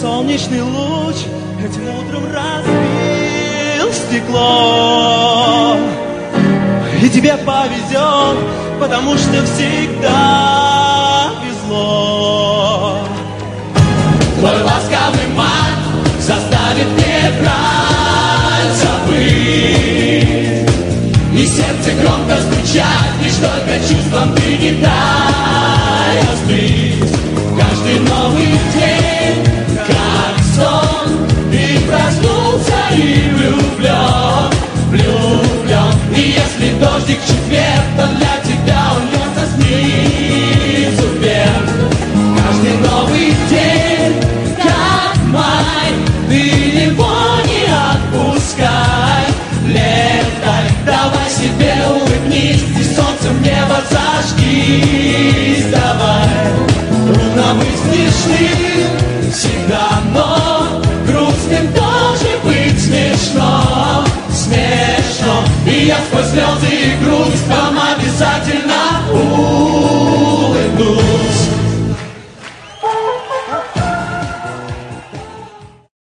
солнечный луч этим утром разбил стекло. И тебе повезет, потому что всегда везло. Твой ласковый мат заставит мне врать, забыть, и сердце громко стучать, лишь только чувствам ты не дай остыть. Каждый новый день, как сон, ты проснулся и влюблен, влюблен. И если дождик в четверг, то для тебя он льется снизу вверх. Каждый новый день, как май, ты его не отпускай. Летай, давай себе улыбнись, и солнцем небо зажгись, давай. Трудно быть смешным всегда, но грустным тоже быть смешно, смешно. И я сквозь слезы и грусть вам обязательно